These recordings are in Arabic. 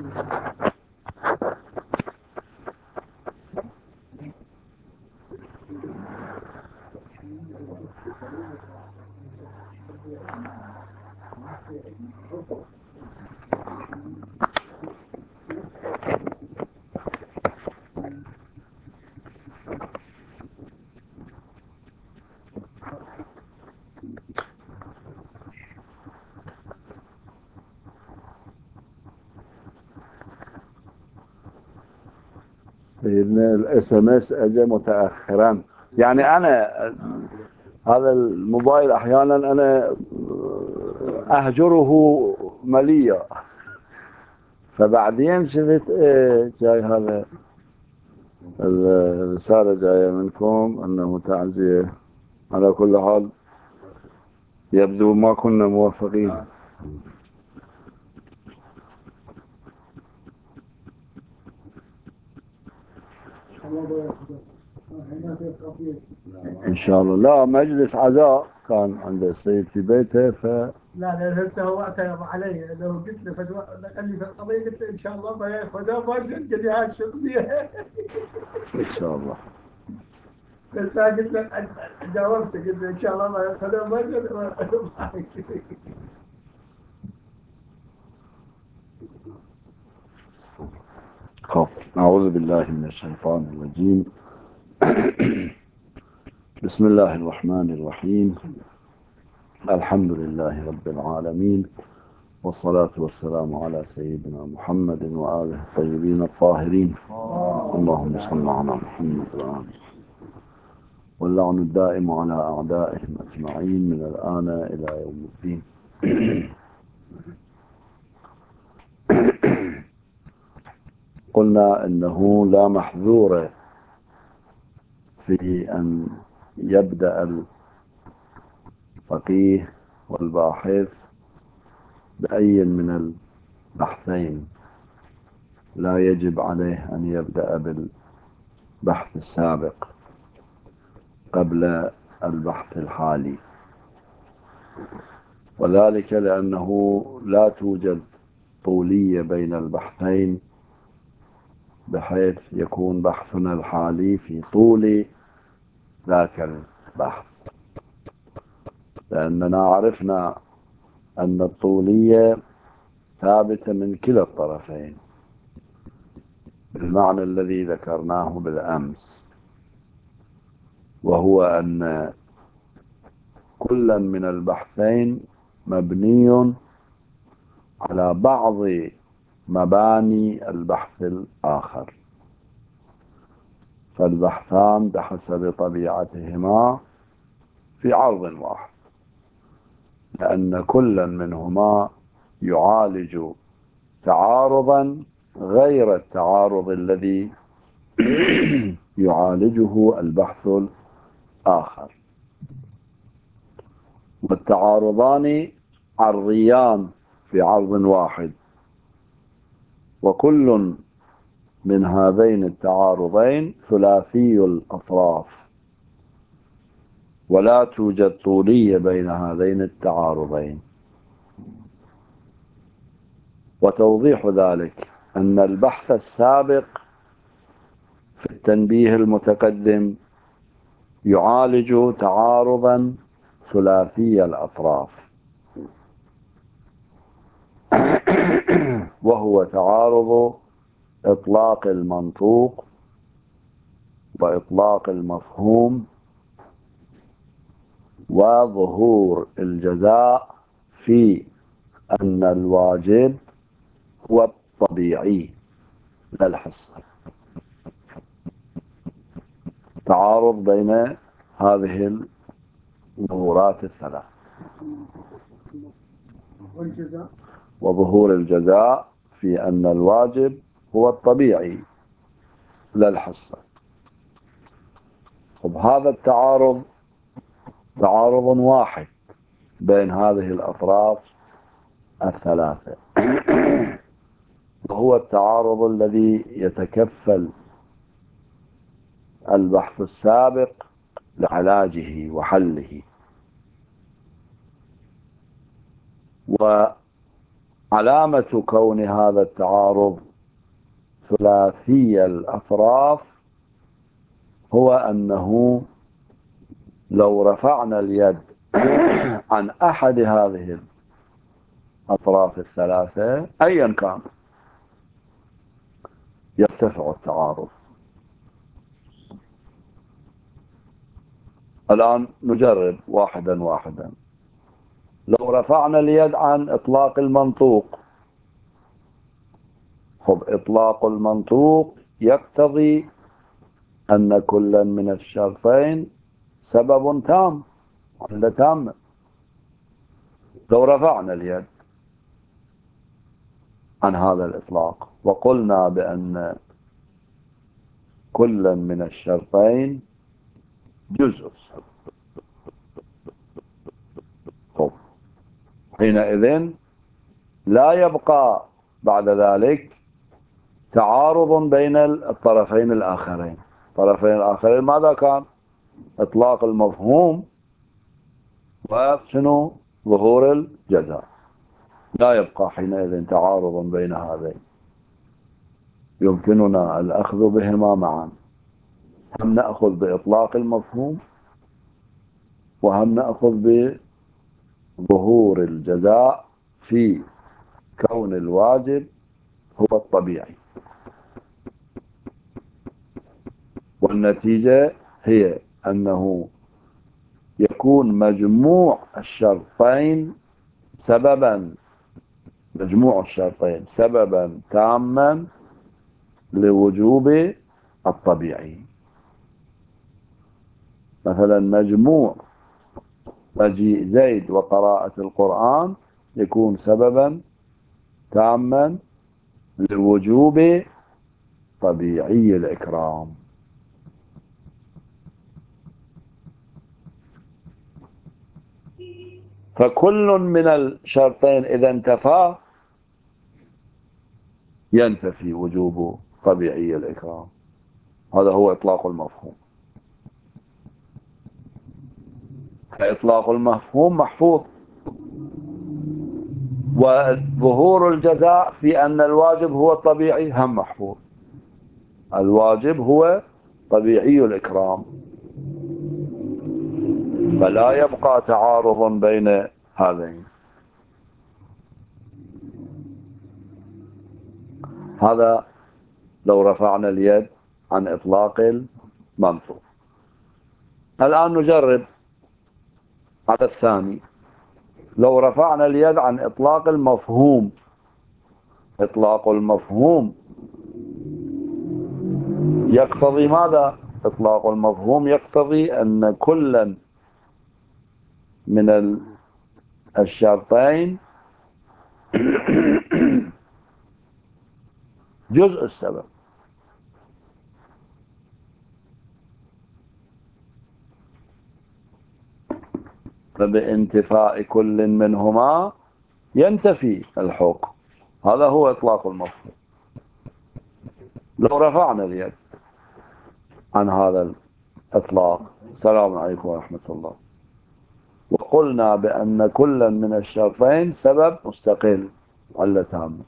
سيدنا الاس ام اس اجى متاخرا. يعني انا هذا الموبايل احيانا انا اهجره مليا، فبعدين شفت ايه جاي هذا الرسالة جاية منكم انه تعزية. على كل حال يبدو ما كنا موفقين. ان شاء الله. لا، مجلس عزاء كان عند السيد في بيته لا لا، هسه هو اعترض علي لو قلت له قال لي في القضيه، قلت له ان شاء الله ما ياخذها، ما قلت لي هاي شغلي. ان شاء الله. بس أنا قلت له، جاوبته قلت له ان شاء الله ما ياخذها، ما قلت. خف. اعوذ بالله من الشيطان الرجيم. بسم الله الرحمن الرحيم. الحمد لله رب العالمين، والصلاة والسلام على سيدنا محمد وآله الطيبين الطاهرين. اللهم صل على محمد وآله، واللعن الدائم على أعدائهم أجمعين من الآن إلى يوم الدين. قلنا إنه لا محذور في أن يبدأ الفقيه والباحث بأي من البحثين. لا يجب عليه أن يبدأ بالبحث السابق قبل البحث الحالي، وذلك لأنه لا توجد طولية بين البحثين بحيث يكون بحثنا الحالي في طول ذاك البحث، لأننا عرفنا أن الطولية ثابتة من كلا الطرفين بالمعنى الذي ذكرناه بالأمس، وهو أن كلا من البحثين مبني على بعض مباني البحث الآخر، فالبحثان بحسب طبيعتهما في عرض واحد، لأن كلا منهما يعالج تعارضا غير التعارض الذي يعالجه البحث الآخر، والتعارضان عرضيان في عرض واحد، وكل من هذين التعارضين ثلاثي الأطراف، ولا توجد طولية بين هذين التعارضين. وتوضيح ذلك أن البحث السابق في التنبيه المتقدم يعالج تعارضا ثلاثي الأطراف، وهو تعارض إطلاق المنطوق وإطلاق المفهوم وظهور الجزاء في أن الواجب هو الطبيعي لا الحصة. تعارض بين هذه الظهورات الثلاث، وظهور الجزاء في أن الواجب هو الطبيعي لا الحصة. هذا التعارض تعارض واحد بين هذه الأطراف الثلاثة، وهو التعارض الذي يتكفل البحث السابق لعلاجه وحله. علامة كون هذا التعارض ثلاثي الأطراف هو أنه لو رفعنا اليد عن أحد هذه الأطراف الثلاثة أيا كان يرتفع التعارض. الآن نجرب واحدا واحدا. لو رفعنا اليد عن إطلاق المنطوق، خب إطلاق المنطوق يقتضي أن كل من الشرطين سبب تام، علة تامة. لو رفعنا اليد عن هذا الإطلاق وقلنا بأن كل من الشرطين جزء، خب حينئذ لا يبقى بعد ذلك تعارض بين الطرفين الآخرين. الطرفين الآخرين ماذا كان؟ إطلاق المفهوم وشنو؟ ظهور الجزاء. لا يبقى حينئذ تعارض بين هذين، يمكننا الأخذ بهما معا. هم نأخذ بإطلاق المفهوم وهم نأخذ بظهور الجزاء في كون الواجب هو الطبيعي، والنتيجة هي أنه يكون مجموع الشرطين سببا تاما لوجوب الطبيعي. مثلا مجموع مجيء زيد وقراءة القرآن يكون سببا تاما لوجوب طبيعي الإكرام. فكل من الشرطين إذا انتفى ينتفي وجوب طبيعي الإكرام. هذا هو إطلاق المفهوم. فإطلاق المفهوم محفوظ، وظهور الجزاء في أن الواجب هو الطبيعي هم محفوظ. الواجب هو طبيعي الإكرام، فلا يبقى تعارض بين هذين. هذا لو رفعنا اليد عن إطلاق المنطوق. الآن نجرب على الثاني. لو رفعنا اليد عن إطلاق المفهوم، إطلاق المفهوم يقتضي ماذا؟ إطلاق المفهوم يقتضي أن كل من الشرطين جزء السبب. فبانتفاء كل منهما ينتفي الحكم. هذا هو إطلاق المفهوم. لو رفعنا اليد عن هذا الإطلاق، السلام عليكم ورحمة الله، وقلنا بأن كل من الشرطين سبب مستقل علة تامة،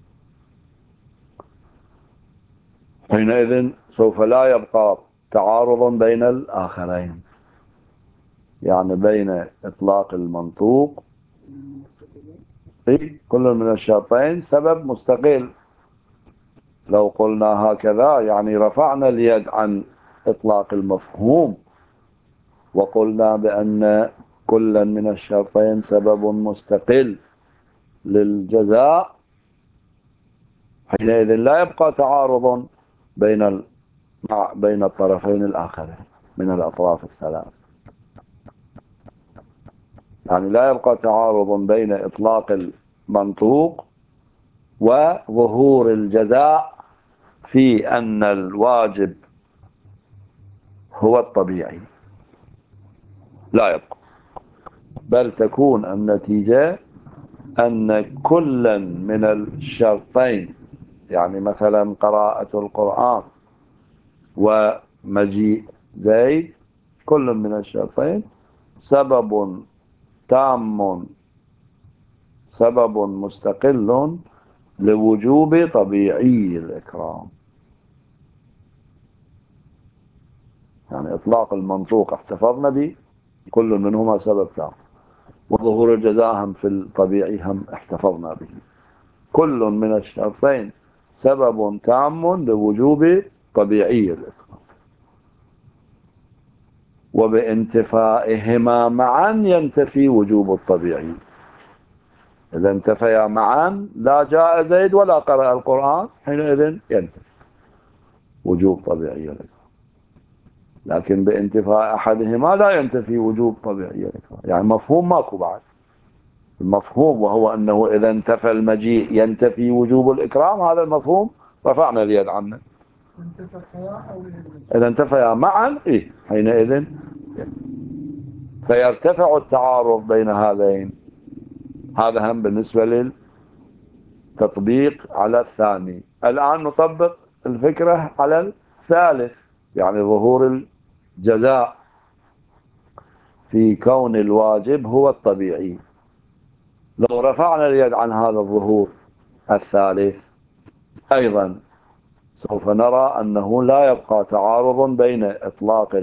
حينئذ سوف لا يبقى تعارض بين الآخرين، يعني بين إطلاق المنطوق في كل من الشرطين سبب مستقل. لو قلنا هكذا يعني رفعنا اليد عن إطلاق المفهوم وقلنا بأن كل من الشرطين سبب مستقل للجزاء، حينئذ لا يبقى تعارض بين الطرفين الآخرين من الأطراف الثلاث. يعني لا يبقى تعارض بين إطلاق المنطوق وظهور الجزاء في أن الواجب هو الطبيعي، لا يبقى، بل تكون النتيجة أن كل من الشرطين، يعني مثلا قراءة القرآن ومجيء زيد، كل من الشرطين سبب تام سبب مستقل لوجوب طبيعي الإكرام. يعني إطلاق المنطوق احتفظنا به، كل منهما سبب تام، وظهور الجزاء هم في الطبيعي هم احتفظنا به. كل من الشرطين سبب تام لوجوب طبيعي الإكرام، وبانتفائهما معا ينتفي وجوب الطبيعي. إذا انتفيا معا، لا جاء زيد ولا قرأ القرآن، حينئذ ينتفي وجوب طبيعي الإكرام. لكن بانتفاء أحدهما لا ينتفي وجوب طبيعي الإكرام. يعني مفهوم ماكو بعد المفهوم، وهو أنه إذا انتفى المجيء ينتفي وجوب الإكرام. هذا المفهوم رفعنا اليد عنه. إذا انتفيا معا حينئذ فيرتفع التعارض بين هذين. هذا هم بالنسبة للتطبيق على الثاني. الآن نطبق الفكرة على الثالث، يعني ظهور الجزاء في كون الواجب هو الطبيعي. لو رفعنا اليد عن هذا الظهور الثالث أيضا سوف نرى أنه لا يبقى تعارض بين إطلاق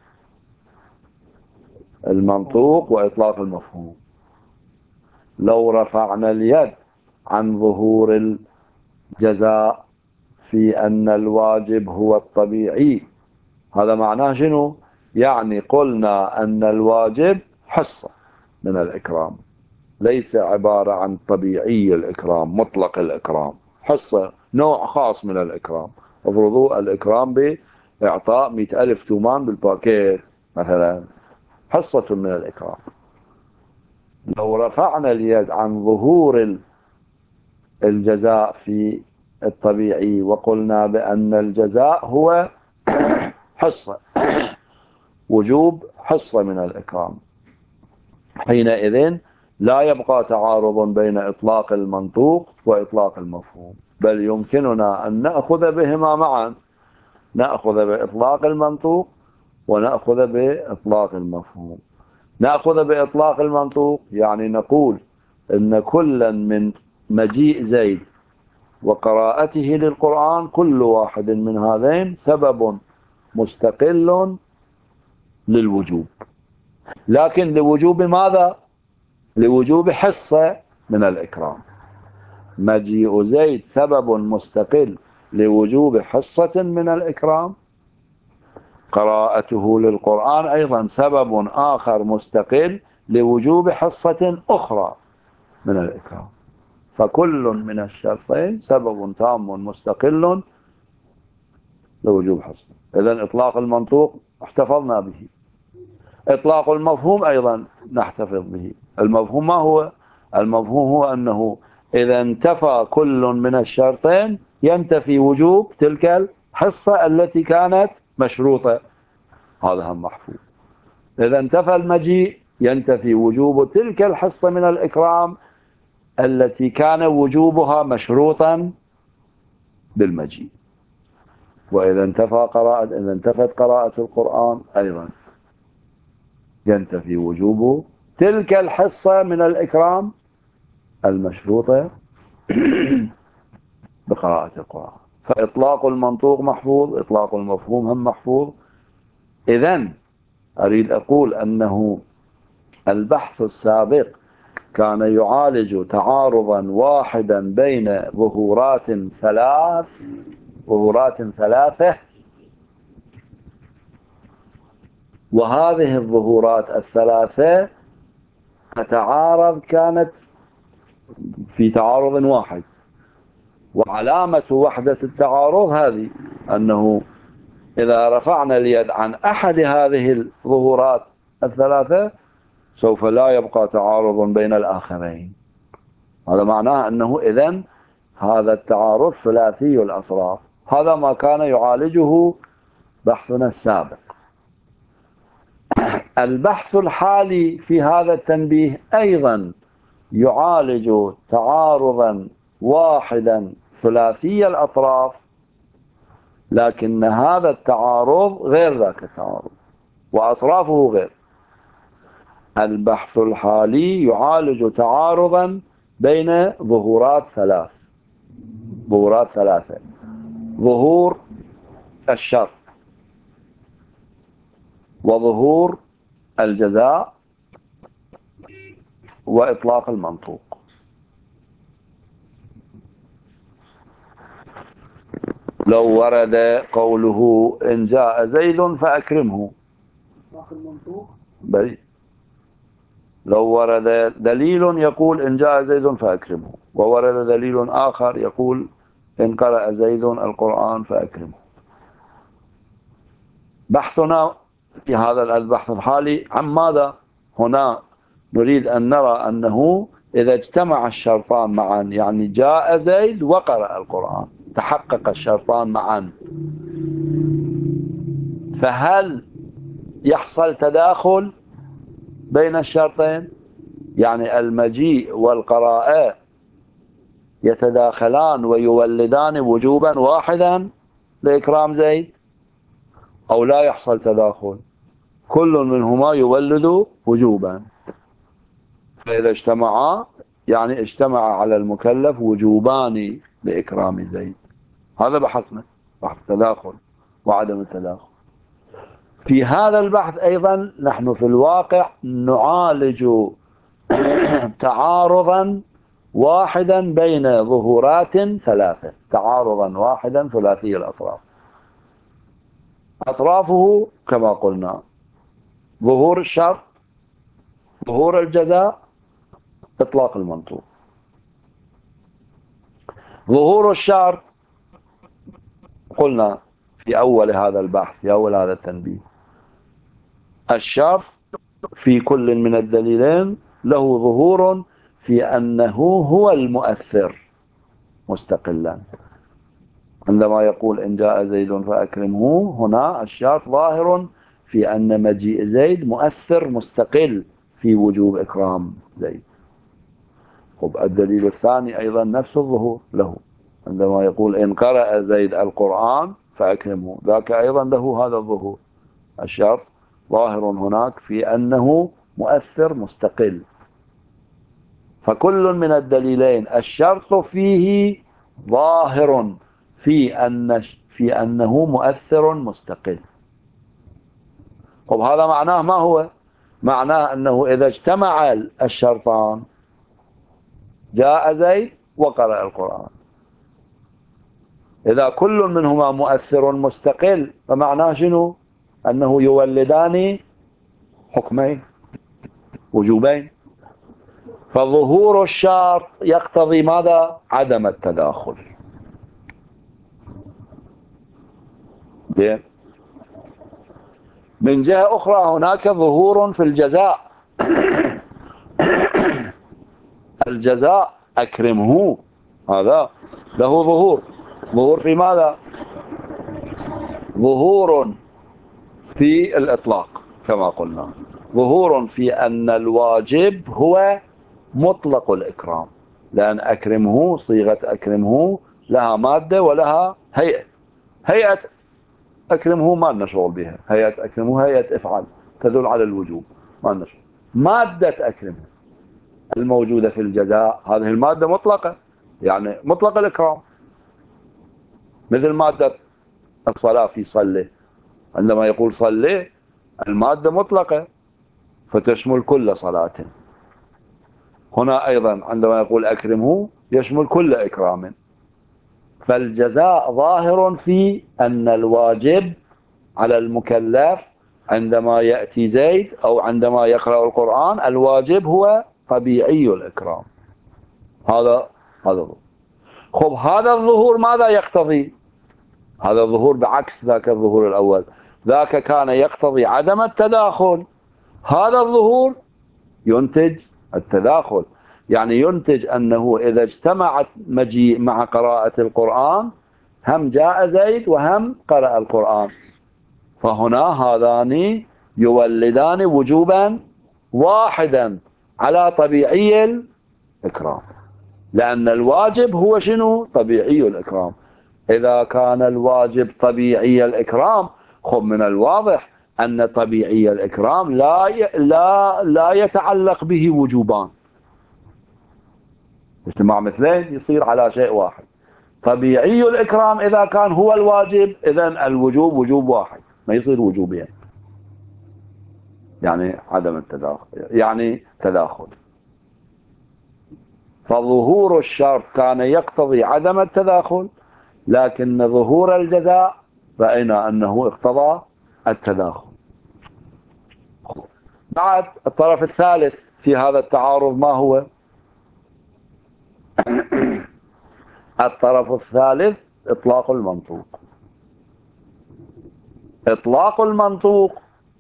المنطوق وإطلاق المفهوم. لو رفعنا اليد عن ظهور الجزاء في أن الواجب هو الطبيعي، هذا معناه شنو؟ يعني قلنا أن الواجب حصة من الإكرام، ليس عبارة عن طبيعي الإكرام مطلق الإكرام، حصة نوع خاص من الإكرام. افرضوا الإكرام بإعطاء 100,000 تومان بالباكيت مثلا، حصة من الإكرام. لو رفعنا اليد عن ظهور الجزاء في الطبيعي وقلنا بأن الجزاء هو حصة وجوب حصة من الإكرام، حينئذ لا يبقى تعارض بين إطلاق المنطوق وإطلاق المفهوم، بل يمكننا أن نأخذ بهما معا، نأخذ بإطلاق المنطوق ونأخذ بإطلاق المفهوم. نأخذ بإطلاق المنطوق يعني نقول إن كلا من مجيء زيد وقراءته للقرآن، كل واحد من هذين سبب مستقل للوجوب. لكن لوجوب ماذا؟ لوجوب حصة من الإكرام. مجيء زيد سبب مستقل لوجوب حصة من الإكرام، قراءته للقرآن أيضا سبب آخر مستقل لوجوب حصة أخرى من الإكرام. فكل من الشرطين سبب تام مستقل لوجوب حصة. إذن إطلاق المنطوق احتفظنا به، إطلاق المفهوم أيضا نحتفظ به. المفهوم ما هو؟ المفهوم هو أنه إذا انتفى كل من الشرطين ينتفي وجوب تلك الحصة التي كانت مشروطة، هذا هم محفوظ. إذا انتفى المجيء ينتفي وجوب تلك الحصة من الإكرام التي كان وجوبها مشروطا بالمجيء. وإذا انتفت قراءة القرآن أيضا ينتفي وجوب تلك الحصة من الإكرام المشروطة بقراءة القرآن. فإطلاق المنطوق محفوظ، إطلاق المفهوم هم محفوظ. إذن أريد أقول أنه البحث السابق كان يعالج تعارضا واحدا بين ظهورات ثلاثة، وهذه الظهورات الثلاثة تتعارض، كانت في تعارض واحد. وعلامة وحدة التعارض هذه أنه إذا رفعنا اليد عن أحد هذه الظهورات الثلاثة سوف لا يبقى تعارض بين الآخرين. هذا معناه أنه إذن هذا التعارض ثلاثي الأطراف. هذا ما كان يعالجه بحثنا السابق. البحث الحالي في هذا التنبيه أيضا يعالج تعارضا واحدا ثلاثي الأطراف، لكن هذا التعارض غير ذاك التعارض وأطرافه غير. البحث الحالي يعالج تعارضا بين ظهورات ثلاثة: ظهور الشرط، وظهور الجزاء، وإطلاق المنطوق. لو ورد قوله إن جاء زيد فأكرمه، إطلاق المنطوق. بل لو ورد دليل يقول إن جاء زيد فأكرمه، وورد دليل آخر يقول إن قرأ زيد القرآن فأكرمه. بحثنا في هذا البحث الحالي عن ماذا؟ هنا نريد أن نرى أنه إذا اجتمع الشرطان معا، يعني جاء زيد وقرأ القرآن، تحقق الشرطان معا، فهل يحصل تداخل بين الشرطين؟ يعني المجيء والقراءة يتداخلان ويولدان وجوبا واحدا لإكرام زيد، أو لا يحصل تداخل؟ كل منهما يولد وجوبا، فإذا اجتمعا يعني اجتمع على المكلف وجوبان لإكرام زيد. هذا بحثنا، بحث التداخل وعدم التداخل. في هذا البحث أيضا نحن في الواقع نعالج تعارضا واحدا بين ظهورات ثلاثة، تعارضا واحدا ثلاثي الأطراف. أطرافه كما قلنا: ظهور الشرط، ظهور الجزاء، إطلاق المنطوق. ظهور الشرط قلنا في أول هذا البحث، في أول هذا التنبيه: الشرط في كل من الدليلين له ظهور في أنه هو المؤثر مستقلا. عندما يقول إن جاء زيد فأكرمه، هنا الشرط ظاهر في أن مجيء زيد مؤثر مستقل في وجوب إكرام زيد. الدليل الثاني أيضا نفس الظهور له، عندما يقول إن قرأ زيد القرآن فأكرمه، ذاك أيضا له هذا الظهور. الشرط ظاهر هناك في أنه مؤثر مستقل. فكل من الدليلين الشرط فيه ظاهر في أنه مؤثر مستقل. هذا معناه ما هو؟ معناه أنه إذا اجتمع الشرطان، جاء زيد وقرأ القرآن، إذا كل منهما مؤثر مستقل، فمعناه شنو؟ أنه يولدان حكمين، وجوبين. فظهور الشرط يقتضي ماذا؟ عدم التداخل. بين من جهة أخرى هناك ظهور في الجزاء. الجزاء أكرمه، هذا له ظهور في ماذا؟ ظهور في الإطلاق كما قلنا، ظهور في أن الواجب هو مطلق الإكرام، لأن أكرمه، صيغة أكرمه لها مادة ولها هيئة. هيئة أكرمه ما لنا شغل بها، هيئة أكرمه هيئة إفعال تدل على الوجوب، ما لنا شغل. مادة أكرمه الموجودة في الجزاء، هذه المادة مطلقة، يعني مطلق الإكرام، مثل مادة الصلاة في صلي، عندما يقول صلي المادة مطلقة فتشمل كل صلاة. هنا أيضا عندما يقول أكرمه يشمل كل إكرام. فالجزاء ظاهر في أن الواجب على المكلف عندما يأتي زيد أو عندما يقرأ القرآن، الواجب هو طبيعي الإكرام. هذا هذا الظهور ماذا يقتضي؟ هذا الظهور بعكس ذاك الظهور الأول، ذاك كان يقتضي عدم التداخل، هذا الظهور ينتج التداخل، يعني ينتج أنه إذا اجتمعت مجيء مع قراءة القرآن، هم جاء زيد وهم قرأ القرآن، فهنا هذان يولدان وجوبا واحدا على طبيعي الإكرام، لأن الواجب هو شنو؟ طبيعي الإكرام. إذا كان الواجب طبيعي الإكرام، من الواضح أن طبيعي الإكرام لا يتعلق به وجوبان، اجتماع مثلين يصير على شيء واحد. طبيعي الإكرام إذا كان هو الواجب، إذن الوجوب وجوب واحد، ما يصير وجوبين، يعني عدم التداخل، يعني تداخل. فظهور الشرط كان يقتضي عدم التداخل، لكن ظهور الجزاء رأينا أنه اقتضى التداخل. بعد الطرف الثالث في هذا التعارض ما هو؟ الطرف الثالث إطلاق المنطوق. إطلاق المنطوق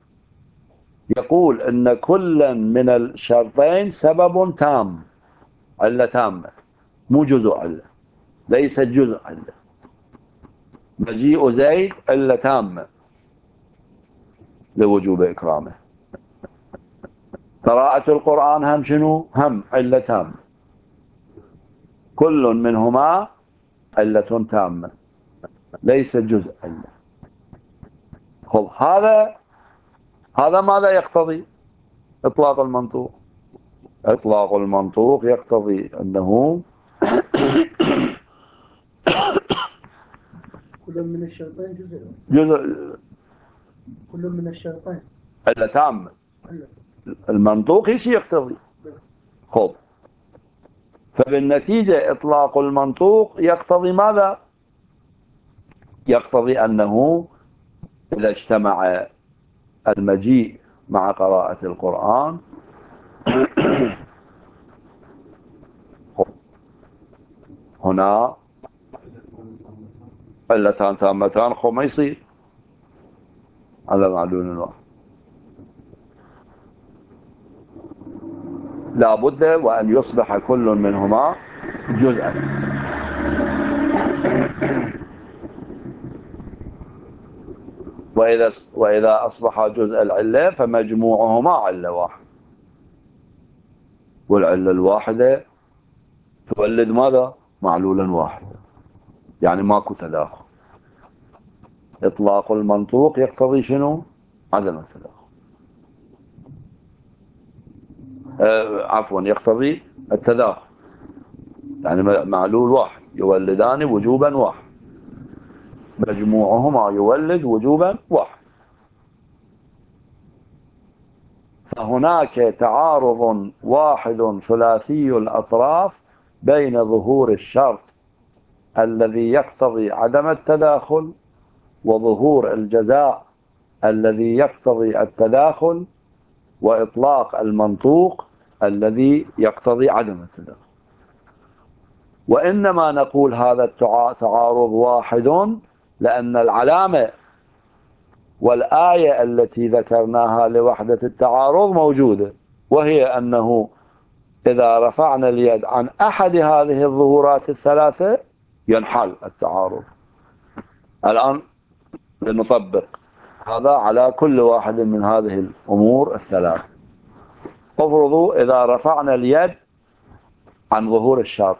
يقول إن كل من الشرطين سبب تام، علة تامة، مو جزء علة، ليس جزء علة. مجيء زيد علة تامة لوجوب إكرامه. قراءة القرآن هم شنو؟ هم علة تامة، كل منهما علة تامة ليس جزء علة. خب هذا ماذا يقتضي؟ إطلاق المنطوق. إطلاق المنطوق يقتضي أنه كل من الشرطين جزء كل من الشرطين علة تامة. علة. المنطوق ايش يقتضي؟ خب، فبالنتيجة إطلاق المنطوق يقتضي ماذا؟ يقتضي أنه إذا اجتمع المجيء مع قراءة القرآن هنا علتان تامتان، خب ما يصير، هذا معلول واحد. لا بد وأن يصبح كل منهما جزءا. وإذا أصبح جزء العلة فمجموعهما علة واحد، والعلة الواحدة تولد ماذا؟ معلولا واحدا، يعني ماكو تداخل. إطلاق المنطوق يقتضي شنو؟ عدم التداخل. عفوا، يقتضي التداخل، يعني معلول واحد يولدان وجوبا واحد، مجموعهما يولد وجوبا واحد. فهناك تعارض واحد ثلاثي الأطراف بين ظهور الشرط الذي يقتضي عدم التداخل وظهور الجزاء الذي يقتضي التداخل وإطلاق المنطوق الذي يقتضي عدم التداخل. وإنما نقول هذا تعارض واحد لأن العلامة والآية التي ذكرناها لوحدة التعارض موجودة، وهي أنه إذا رفعنا اليد عن أحد هذه الظهورات الثلاثة ينحل التعارض. الآن لنطبق هذا على كل واحد من هذه الأمور الثلاث. افرضوا إذا رفعنا اليد عن ظهور الشرط،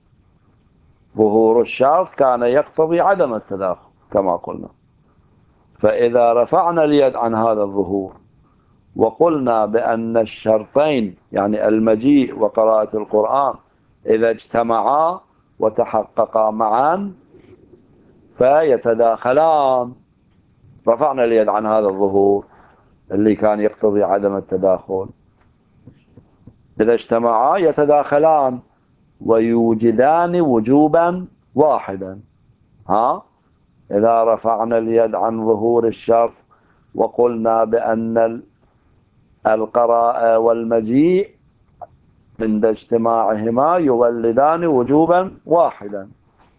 ظهور الشرط كان يقتضي عدم التداخل كما قلنا، فإذا رفعنا اليد عن هذا الظهور وقلنا بأن الشرطين يعني المجيء وقراءة القرآن إذا اجتمعا وتحققا معا فيتداخلان، رفعنا اليد عن هذا الظهور اللي كان يقتضي عدم التداخل، إذا اجتمعا يتداخلان ويوجدان وجوبا واحدا. إذا رفعنا اليد عن ظهور الشرط وقلنا بأن القراءة والمجيء عند اجتماعهما يولدان وجوبا واحدا،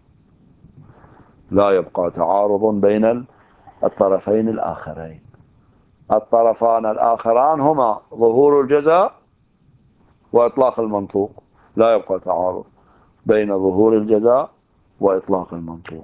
لا يبقى تعارض بين الطرفين الآخرين. الطرفان الآخران هما ظهور الجزاء وإطلاق المنطوق، لا يبقى تعارض بين ظهور الجزاء وإطلاق المنطوق.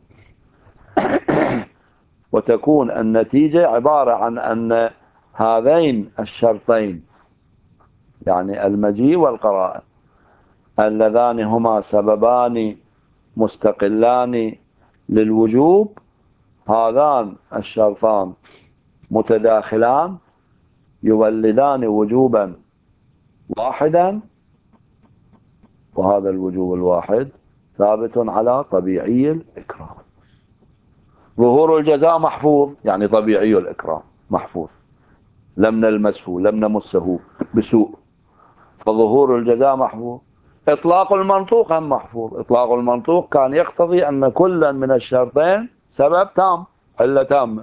وتكون النتيجة عبارة عن أن هذين الشرطين يعني المجيء والقراءة اللذان هما سببان مستقلان للوجوب، هذان الشرطان متداخلان يولدان وجوبا واحدا، وهذا الوجوب الواحد ثابت على طبيعي الإكرام. ظهور الجزاء محفوظ، يعني طبيعي الإكرام محفوظ، لم نلمسه لم نمسه بسوء، فظهور الجزاء محفوظ. إطلاق المنطوق هم محفوظ. إطلاق المنطوق كان يقتضي أن كلا من الشرطين سبب تام، علة تامة.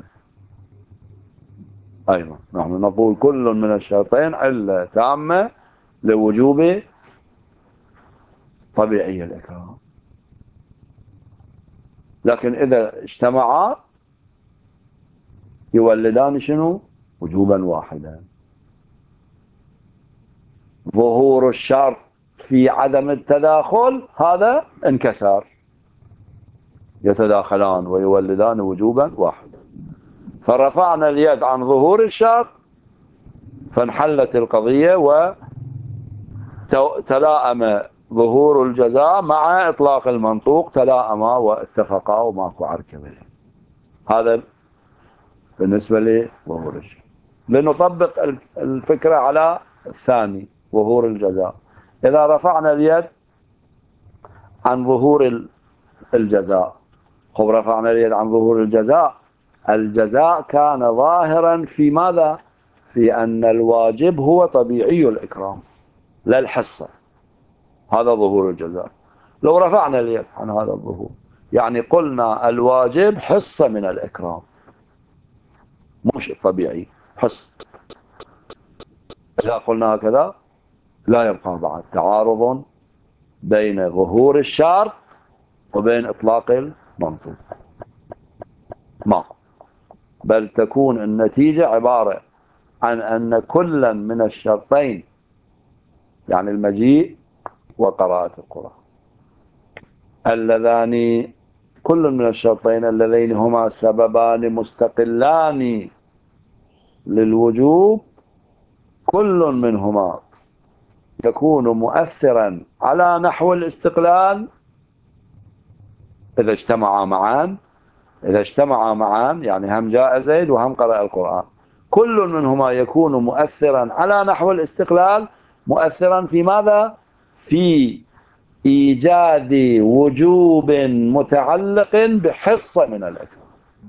أيضا نحن نقول كل من الشرطين علة تامة لوجوب طبيعي الإكرام. لكن إذا اجتمعا يولدان شنو؟ وجوبا واحدا. ظهور الشرط في عدم التداخل هذا انكسار، يتداخلان ويولدان وجوبا واحدا. فرفعنا اليد عن ظهور الشرط فانحلت القضية، وتلائم ظهور الجزاء مع إطلاق المنطوق، تلائما واتفقا وماكو عركة بينهم. هذا بالنسبة لظهور الشرط. لنطبق الفكرة على الثاني، ظهور الجزاء. إذا رفعنا اليد عن ظهور الجزاء، خب رفعنا اليد عن ظهور الجزاء، الجزاء كان ظاهرا في ماذا؟ في أن الواجب هو طبيعي الإكرام لا الحصة. هذا ظهور الجزاء. لو رفعنا اليد عن هذا الظهور يعني قلنا الواجب حصة من الإكرام مش طبيعي، حصة. إذا قلنا هكذا لا يبقى بعد تعارض بين ظهور الشرط وبين إطلاق المنطوق، ما بل تكون النتيجة عبارة عن أن كلا من الشرطين، يعني المجيء وقراءة القرآن، اللذان كل من الشرطين اللذين هما سببان مستقلان للوجوب، كل منهما يكون مؤثرا على نحو الاستقلال إذا اجتمعا معا. إذا اجتمعا معا يعني هم جاء زيد وهم قرأ القرآن، كل منهما يكون مؤثرا على نحو الاستقلال، مؤثرا في ماذا؟ في إيجاد وجوب متعلق بحصة من الإكرام.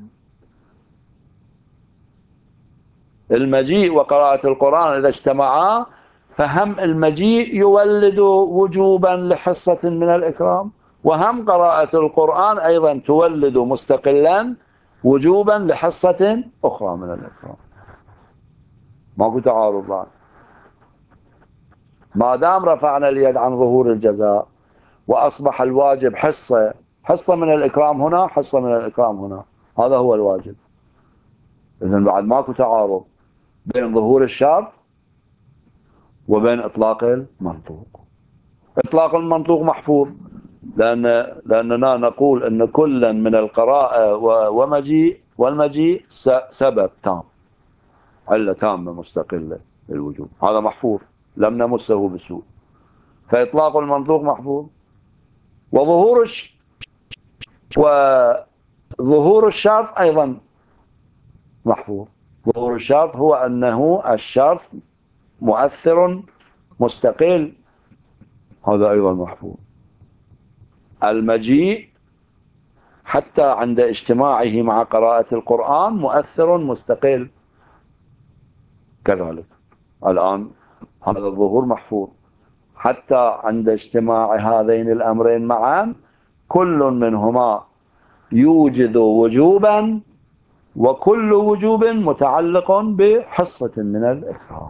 المجيء وقراءة القرآن إذا اجتمعا فهم المجيء يولد وجوبا لحصة من الإكرام، وهم قراءة القرآن أيضا تولد مستقلا وجوبا لحصة أخرى من الإكرام. ماكو تعارض الآن. ما دام رفعنا اليد عن ظهور الجزاء وأصبح الواجب حصة من الإكرام هنا، حصة من الإكرام هنا، هذا هو الواجب. إذن بعد ماكو تعارض بين ظهور الشرط وبين إطلاق المنطوق. إطلاق المنطوق محفوظ لأننا نقول أن كلا من القراءة والمجيء سبب تام، علة تامة مستقلة للوجوب، هذا محفوظ لم نمسه بسوء، فإطلاق المنطوق محفوظ. وظهور الشرط أيضا محفوظ. ظهور الشرط هو أنه الشرط مؤثر مستقل، هذا أيضا محفوظ. المجيء حتى عند اجتماعه مع قراءة القرآن مؤثر مستقل كذلك. الآن هذا الظهور محفوظ حتى عند اجتماع هذين الأمرين معا، كل منهما يوجد وجوبا، وكل وجوب متعلق بحصة من الإكرام،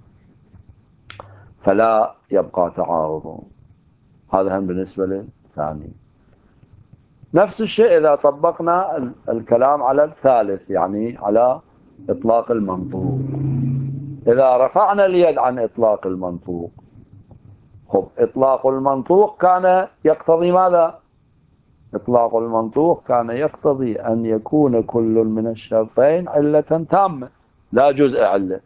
فلا يبقى تعارض. هذا هم بالنسبة للثاني. نفس الشيء إذا طبقنا الكلام على الثالث، يعني على إطلاق المنطوق. إذا رفعنا اليد عن إطلاق المنطوق، خب إطلاق المنطوق كان يقتضي ماذا؟ إطلاق المنطوق كان يقتضي أن يكون كل من الشرطين علة تامة لا جزء علة.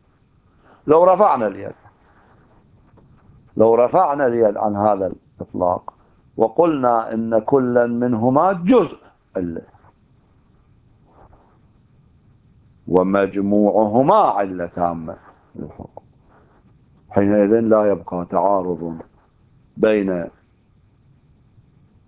لو رفعنا اليد عن هذا الإطلاق وقلنا إن كل منهما جزء علة ومجموعهما علة تامة للحكم، حينئذ لا يبقى تعارض بين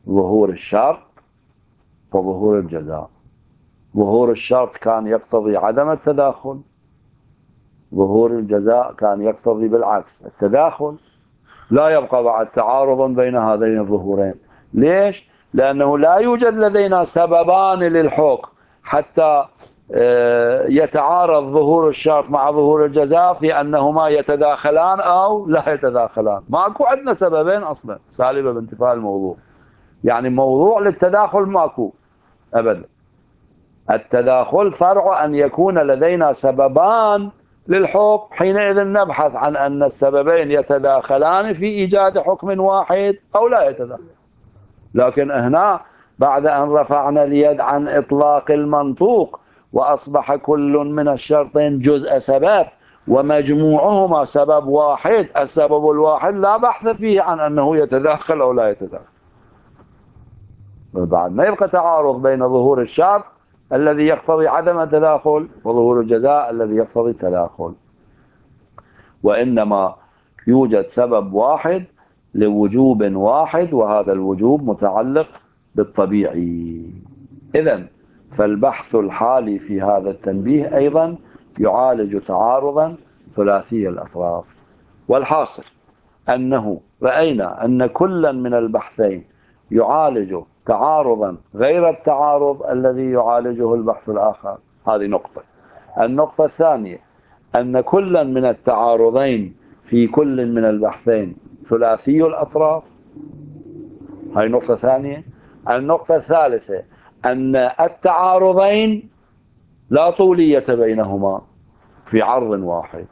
ظهور الشرط وظهور الجزاء. ظهور الشرط كان يقتضي عدم التداخل، ظهور الجزاء كان يقتضي بالعكس التداخل. لا يبقى بعد تعارض بين هذين الظهورين. ليش؟ لأنه لا يوجد لدينا سببان للحكم حتى يتعارض ظهور الشرط مع ظهور الجزاء في أنهما يتداخلان أو لا يتداخلان. ماكو عندنا سببين أصلا سالبة بانتفاء الموضوع. يعني موضوع للتداخل ماكو أبدا. التداخل فرع أن يكون لدينا سببان للحكم، حينئذ نبحث عن أن السببين يتداخلان في إيجاد حكم واحد أو لا يتداخل. لكن هنا بعد أن رفعنا اليد عن إطلاق المنطوق وأصبح كل من الشرطين جزء سبب ومجموعهما سبب واحد، السبب الواحد لا بحث فيه عن أنه يتداخل أو لا يتداخل. بعد ما يبقى تعارض بين ظهور الشرط الذي يقتضي عدم التداخل وظهور الجزاء الذي يقتضي التداخل، وإنما يوجد سبب واحد لوجوب واحد، وهذا الوجوب متعلق بالطبيعي. إذن فالبحث الحالي في هذا التنبيه أيضا يعالج تعارضا ثلاثي الأطراف. والحاصل أنه رأينا أن كلا من البحثين يعالج تعارضا غير التعارض الذي يعالجه البحث الآخر. هذه نقطة. النقطة الثانية أن كلا من التعارضين في كل من البحثين ثلاثي الأطراف. هذه نقطة ثانية. النقطة الثالثة أن التعارضين لا طولية بينهما في عرض واحد.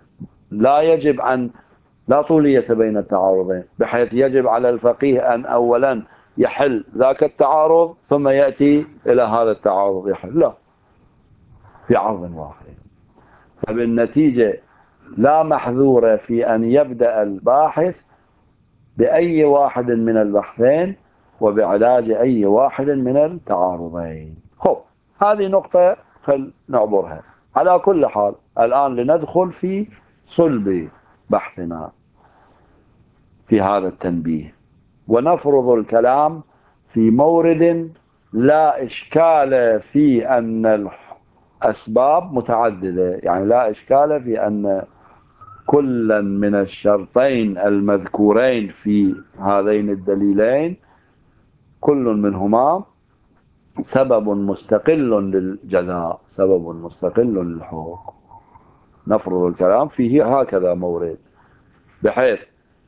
لا طولية بين التعارضين بحيث يجب على الفقيه أن أولا يحل ذاك التعارض ثم يأتي إلى هذا التعارض يحل، لا، في عرض واحد. فبالنتيجة لا محذور في أن يبدأ الباحث بأي واحد من البحثين وبعلاج أي واحد من التعارضين. خب، هذه نقطة فلنعبرها. على كل حال الآن لندخل في صلب بحثنا في هذا التنبيه، ونفرض الكلام في مورد لا إشكال في أن الأسباب متعددة. يعني لا إشكال في أن كلا من الشرطين المذكورين في هذين الدليلين كل منهما سبب مستقل للجزاء، سبب مستقل للحكم. نفرض الكلام فيه هكذا مورد، بحيث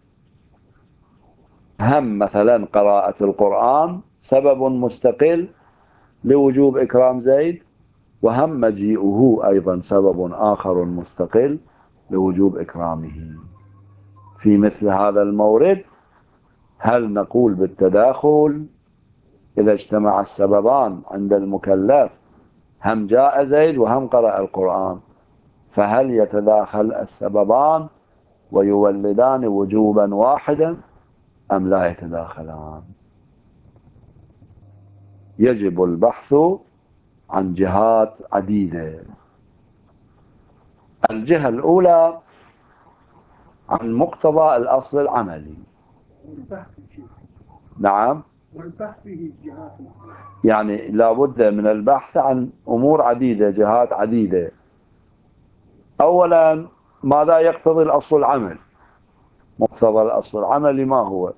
هم مثلا قراءة القرآن سبب مستقل لوجوب إكرام زيد، وهم مجيئه أيضا سبب آخر مستقل لوجوب إكرامه. في مثل هذا المورد هل نقول بالتداخل إذا اجتمع السببان عند المكلف، هم جاء زيد وهم قرأ القرآن، فهل يتداخل السببان ويولدان وجوبا واحدا أم لا يتداخلان؟ يجب البحث عن جهات عديدة. الجهة الأولى عن مقتضى الأصل العملي. نعم، يعني لابد من البحث عن أمور عديدة، جهات عديدة. أولا، ماذا يقتضي الأصل العمل؟ مقتضى الأصل العملي ما هو؟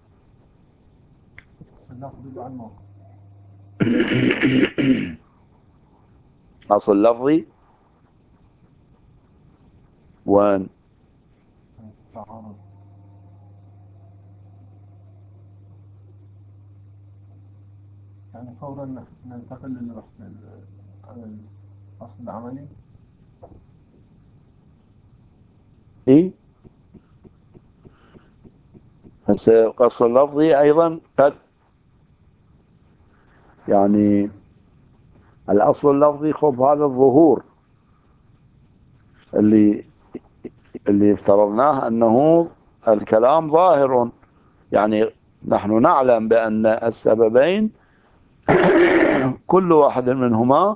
أصل لفظي وين؟ يعني فورا ننتقل للبحث عن الأصل العملي. إيه؟ الأصل اللفظي أيضا قد يعني الأصل اللفظي خب هذا الظهور اللي افترضناه أنه الكلام ظاهر. يعني نحن نعلم بأن السببين كل واحد منهما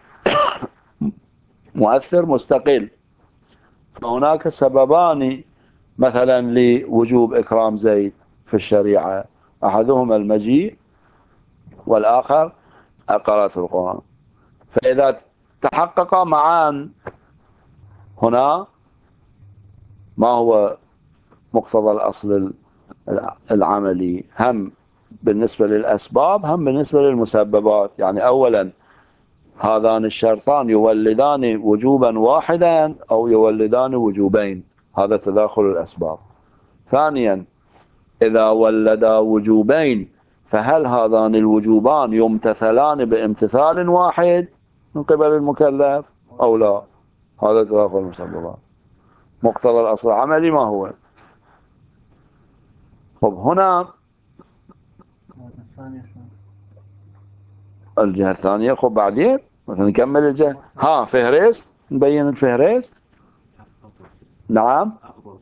مؤثر مستقل، فهناك سببان مثلا لوجوب إكرام زيد في الشريعة، أحدهما المجيء والآخر قراءة القرآن. فإذا تحقق معا هنا، ما هو مقتضى الأصل العملي؟ هم بالنسبة للأسباب هم بالنسبة للمسببات. يعني أولا هذان الشرطان يولدان وجوبا واحدا أو يولدان وجوبين، هذا تداخل الأسباب. ثانيا إذا ولدا وجوبين فهل هذان الوجوبان يمتثلان بامتثال واحد من قبل المكلف أو لا؟ هذا تداخل المسببات. مقتضى الأصل العملي ما هو؟ طب هنا الجهة الثانية. خب بعدين مثلا نكمل الجهة. فهرست، نبين الفهرست. نعم.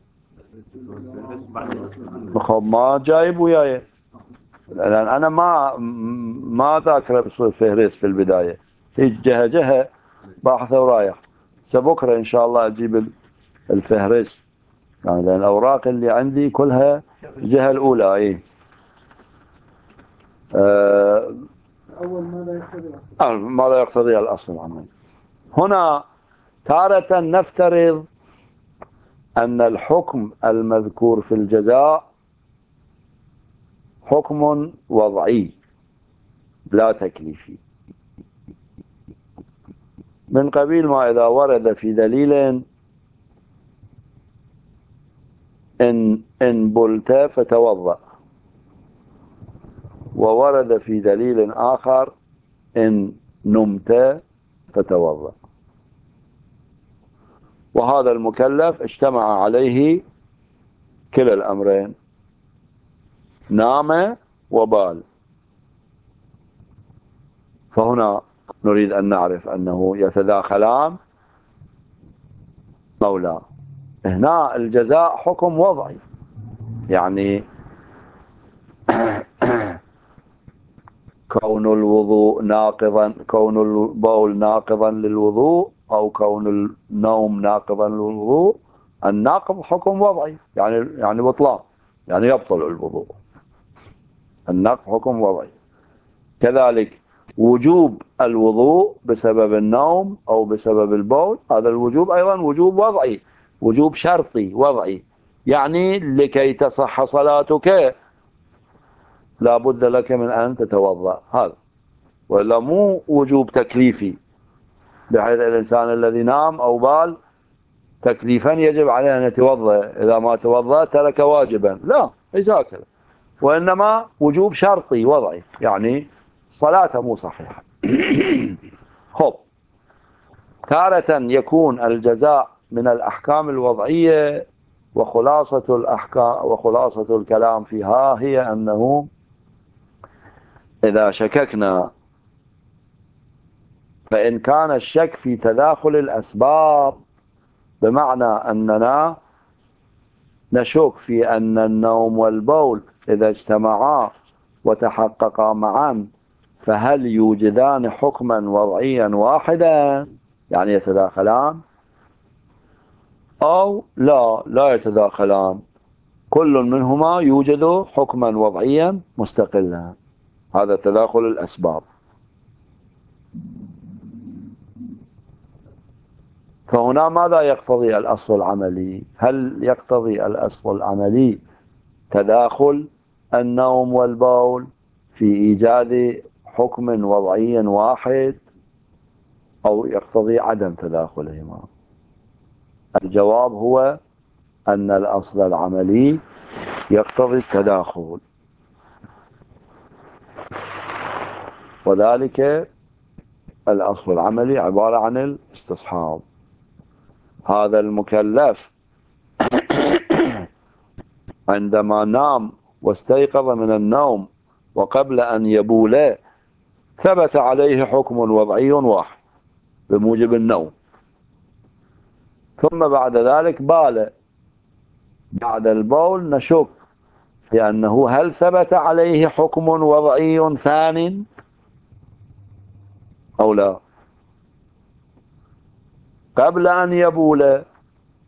خب ما جايب وياي، لأن أنا ما ذاكره الفهرست في البداية. هي جهة جهة باحث ورايح. سبكرة إن شاء الله أجيب الفهرست، يعني لأن الأوراق اللي عندي كلها الجهة الأولى. إيه أول ماذا يقتضي الأصل العملي. هنا تارة نفترض أن الحكم المذكور في الجزاء حكم وضعي لا تكليفي، من قبيل ما إذا ورد في دليل إن بلت فتوضأ، وورد في دليل آخر إن نمت فتوضأ، وهذا المكلف اجتمع عليه كلا الأمرين، نام وبال. فهنا نريد أن نعرف أنه يتداخلان أو لا. هنا الجزاء حكم وضعي، يعني كون الوضوء ناقضا، كون البول ناقضا للوضوء أو كون النوم ناقضا للوضوء، الناقض حكم وضعي، يعني بطلان، يعني يبطل الوضوء. الناقض حكم وضعي. كذلك وجوب الوضوء بسبب النوم أو بسبب البول، هذا الوجوب أيضا وجوب وضعي، وجوب شرطي وضعي. يعني لكي تصح صلاتك لا بد لك من أن تتوضأ، هذا. ولا مو وجوب تكليفي، بحيث الإنسان الذي نام أو بال تكليفا يجب عليه أن يتوضأ، إذا ما توضأ ترك واجبا، لا ليس هكذا. وإنما وجوب شرطي وضعي، يعني صلاته مو صحيحة. خب، تارة يكون الجزاء من الأحكام الوضعية، وخلاصة الكلام فيها هي أنه إذا شككنا، فإن كان الشك في تداخل الأسباب، بمعنى أننا نشك في أن النوم والبول إذا اجتمعا وتحققا معا فهل يوجدان حكما وضعيا واحدا، يعني يتداخلان، أو لا يتداخلان، كل منهما يوجد حكما وضعيا مستقلا. هذا تداخل الأسباب. فهنا ماذا يقتضي الأصل العملي؟ هل يقتضي الأصل العملي تداخل النوم والبول في إيجاد حكم وضعي واحد، أو يقتضي عدم تداخلهما؟ الجواب هو أن الأصل العملي يقتضي التداخل، وذلك الأصل العملي عبارة عن الاستصحاب. هذا المكلف عندما نام واستيقظ من النوم وقبل أن يبول ثبت عليه حكم وضعي واحد بموجب النوم، ثم بعد ذلك بال. بعد البول نشك في أنه هل ثبت عليه حكم وضعي ثان أو لا. قبل أن يبول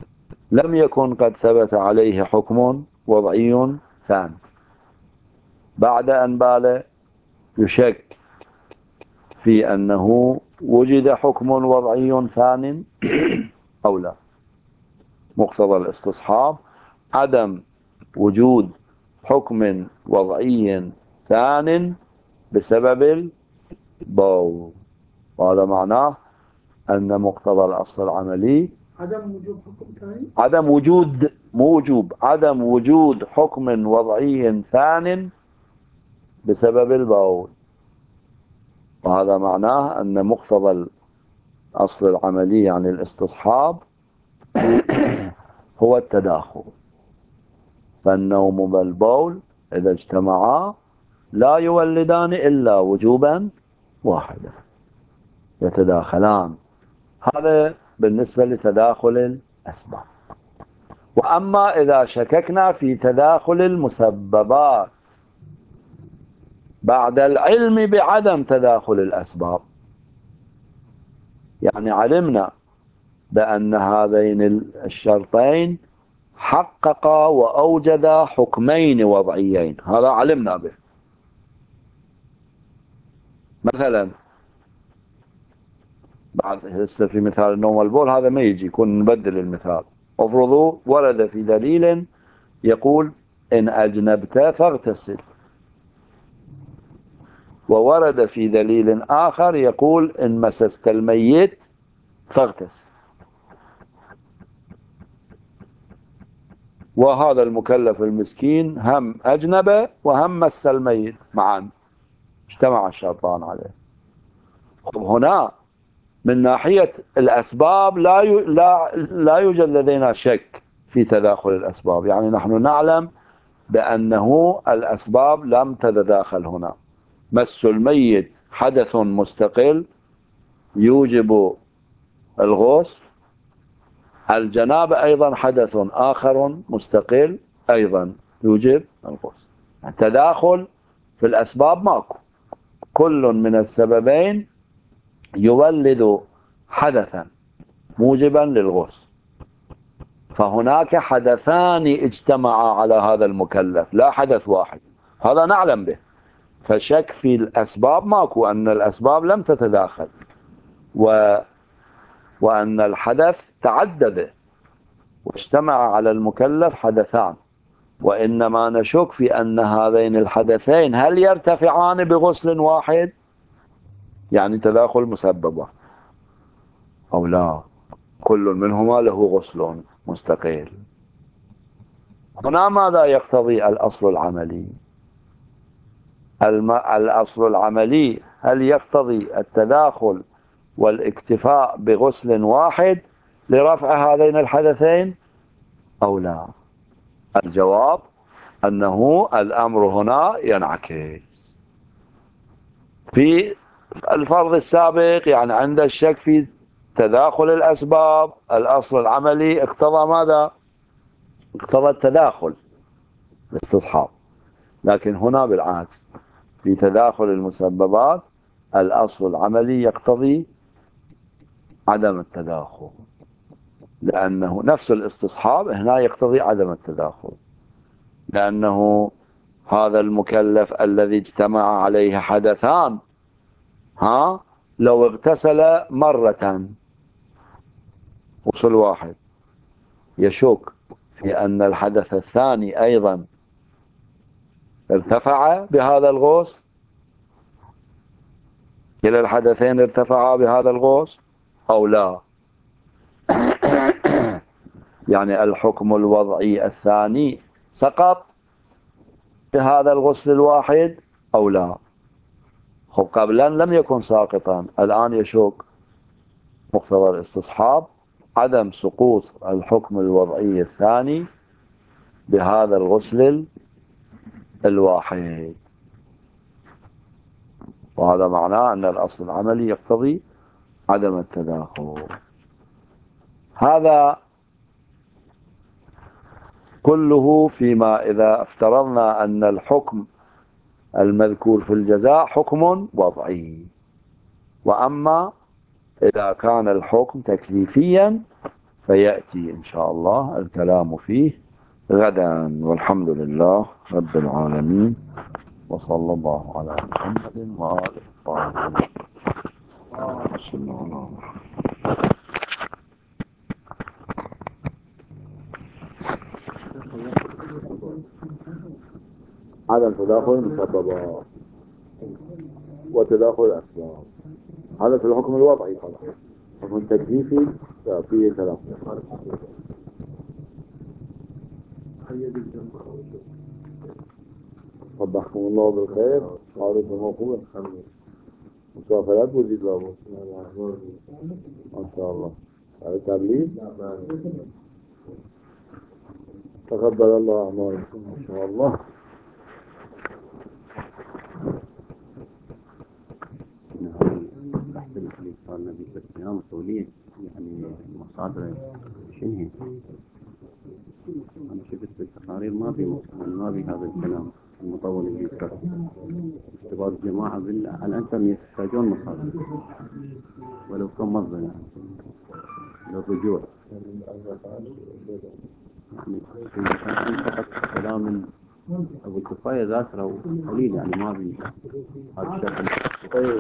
لم يكن قد ثبت عليه حكم وضعي ثان، بعد أن بال يشك في أنه وجد حكم وضعي ثان أو لا. مقتضى الاستصحاب عدم وجود حكم وضعي ثان بسبب البول، وهذا معناه أن مقتضى الأصل العملي عدم وجود حكم ثاني، عدم وجود عدم وجود حكم وضعي ثان بسبب البول، وهذا معناه أن مقتضى الأصل العملي يعني الاستصحاب هو التداخل. فالنوم والبول إذا اجتمعا لا يولدان إلا وجوبا واحدا، يتداخلان. هذا بالنسبة لتداخل الأسباب. وأما إذا شككنا في تداخل المسببات بعد العلم بعدم تداخل الأسباب، يعني علمنا بأن هذين الشرطين حققا وأوجدا حكمين وضعيين، هذا علمنا به. مثلا بعد هسه في مثال النوم والبول هذا ما يجي، يكون نبدل المثال. افرضوا ورد في دليل يقول إن أجنبت فاغتسل، وورد في دليل آخر يقول إن مسست الميت فاغتسل، وهذا المكلف المسكين هم أجنب وهم مس الميت معا، اجتمع الشرطان عليه. هنا من ناحية الأسباب لا يوجد لدينا شك في تداخل الأسباب، يعني نحن نعلم بأنه الأسباب لم تتداخل هنا. مس الميت حدث مستقل يوجب الغسل، الجنابة أيضا حدث آخر مستقل أيضا يوجب الغسل. التداخل في الأسباب ماكو، كل من السببين يولد حدثا موجبا للغسل، فهناك حدثان اجتمعا على هذا المكلف لا حدث واحد، هذا نعلم به. فشك في الأسباب ماكو، أن الأسباب لم تتداخل وأن الحدث تعدد واجتمع على المكلف حدثان، وإنما نشك في أن هذين الحدثين هل يرتفعان بغسل واحد، يعني تداخل مسبب، أو لا، كل منهما له غسل مستقل. هنا ماذا يقتضي الأصل العملي؟ الأصل العملي هل يقتضي التداخل والاكتفاء بغسل واحد لرفع هذين الحدثين أو لا؟ الجواب أنه الأمر هنا ينعكس. في الفرض السابق يعني عند الشك في تداخل الأسباب الأصل العملي اقتضى ماذا؟ اقتضى التداخل الاستصحاب. لكن هنا بالعكس، في تداخل المسببات الأصل العملي يقتضي عدم التداخل، لأنه نفس الاستصحاب هنا يقتضي عدم التداخل، لأنه هذا المكلف الذي اجتمع عليه حدثان لو اغتسل مرة غسل واحد يشك في أن الحدث الثاني أيضا ارتفع بهذا الغسل، كلا الحدثين ارتفعا بهذا الغسل أو لا. يعني الحكم الوضعي الثاني سقط بهذا الغسل الواحد أو لا. خب قبلا لم يكن ساقطا، الآن يشك. مقتضى الاستصحاب عدم سقوط الحكم الوضعي الثاني بهذا الغسل الواحد، وهذا معناه أن الأصل العملي يقتضي عدم التداخل. هذا كله فيما إذا افترضنا أن الحكم المذكور في الجزاء حكم وضعي. وأما إذا كان الحكم تكليفيا فيأتي إن شاء الله الكلام فيه غدا، والحمد لله رب العالمين. وصلى الله على محمد وآله الطاهرين. صلى الله عليه وسلم. عدم تداخل المسببات وتداخل الأسباب، هذا في الحكم الوضعي طبعا. الحكم التكليفي فيه كلام. صبحكم الله بالخير. حارس الموقوع مسافرات وجد لابد ما شاء الله. هذا تبليغ. تقبل الله أعمالكم ما شاء الله. أحسن اللي صار النبي في الصيام الطولية يعني مصادر شنو؟ أنا شفت بالتقارير ما في هذا الكلام المطول اللي يذكر. اختبار الجماعة على الإنترنت يحتاجون مصادر ولو كم مصدر يعني للرجوع. يعني فقط كلام أبو الكفاية ذاكره قليل يعني ما في هذا الشكل.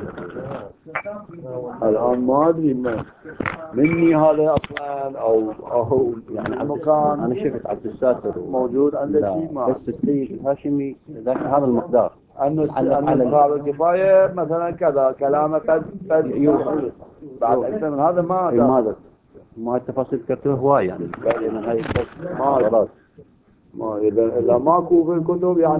الآن ما أدري مني هذا أصلا أو يعني مكان. أنا شفت عبد الساتر موجود عنده شيء ما بس السيد الهاشمي ذاك هذا المقدار أن صاحب الكفاية مثلا كذا كلامه قد يوصل بعد أكثر من هذا ما التفاصيل ذكرته هواي يعني. ما إذا ماكو في الكتب يعني